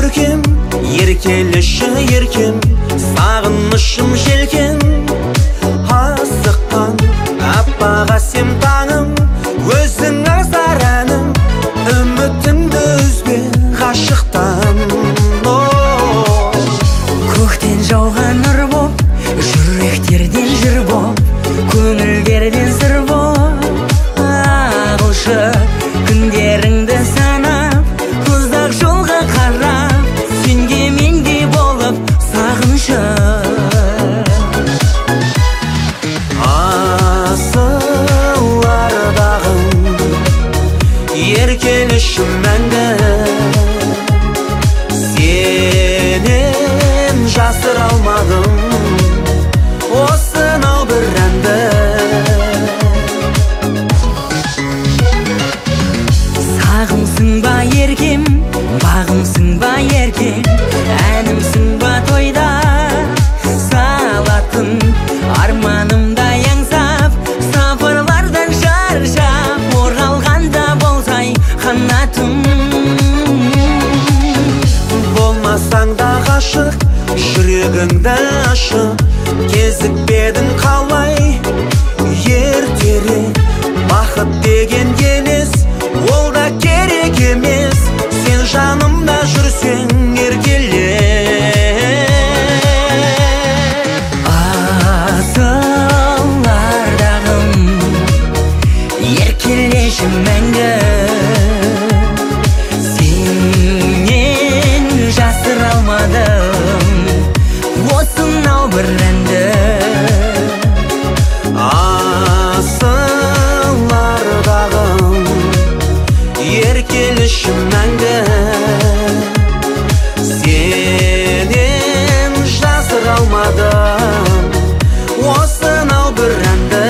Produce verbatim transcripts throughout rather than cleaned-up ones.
көркем, еркеліші еркем, сағынышым желкен. Асыққан аппақ әсем таңым, өзің аңсар әнім, үмітімді үзбе ғашықтан. Көктен жауған нұр боп, жүректерден жыр боп, көңілдерден сыр боп ағылшы күндеріңді санап, ұзақ жолға қарап, сенде мендей болып сағыншы. Еркелішім мәңгі, сенен жасыра алмадым осынау бір әнді. Сағымсың ба еркем, бағымсың ба еркем, әнімсің ба тойда салатын, арманымда аңсап, сапарлардан шаршап, оралғанда болсай қанатым. Болмасаң да ғашық, жүрегіңді ашық, кезікпедің қалай ертерек. Бақыт деген емес, ол да керек емес, сен жанымда жүрсең еркеле. Асылардағым, еркелеші мәңгі, сенен жасыра алмадым осынау бір әнді. Асылардағым, еркеліші мәңгі, сенен жасыра алмадым осынау бір әнді.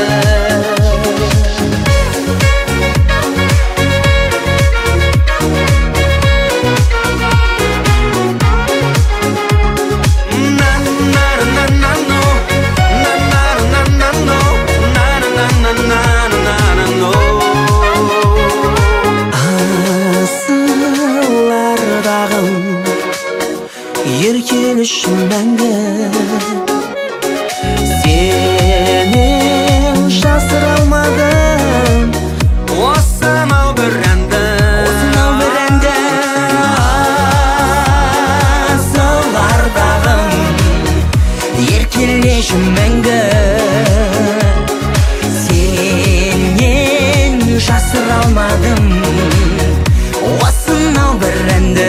Еркелішім мәңгі, сенен жасыра алмадым осынау бір әнді. Осынау бір әнді. Асылардағым, еркелеші мәңгі, сенен жасыра алмадым осынау бір әнді.